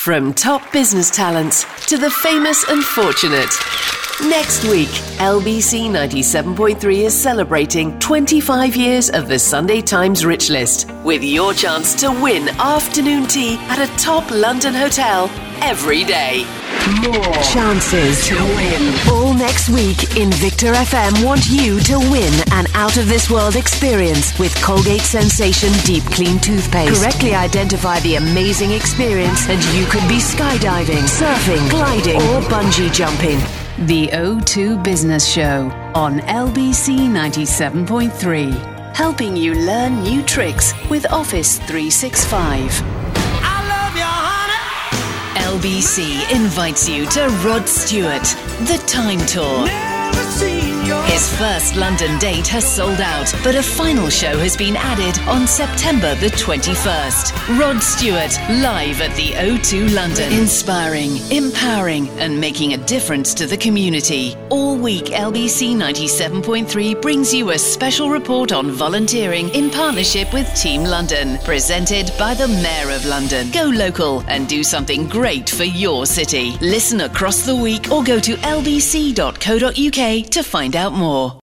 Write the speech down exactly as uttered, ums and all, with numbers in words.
From top business talents to the famous and fortunate. Next week, L B C ninety-seven point three is celebrating twenty-five years of the Sunday Times Rich List, with your chance to win afternoon tea at a top London hotel every day. More chances to win. All next week in Victor F M want you to win an out-of-this-world experience with Colgate Sensation Deep Clean Toothpaste. Correctly identify the amazing experience and you could be skydiving, surfing, gliding or bungee jumping. The O two Business Show on L B C ninety-seven point three. Helping you learn new tricks with Office three sixty-five. I love you, honey. L B C invites you to Rod Stewart, The Time Tour. Never seen your His first London date has sold out, but a final show has been added on September the twenty-first. Rod Stewart, live at the O two London. Inspiring, empowering, and making a difference to the community. All week, L B C ninety-seven point three brings you a special report on volunteering in partnership with Team London, presented by the Mayor of London. Go local and do something great for your city. Listen across the week or go to l b c dot co dot u k to find out more.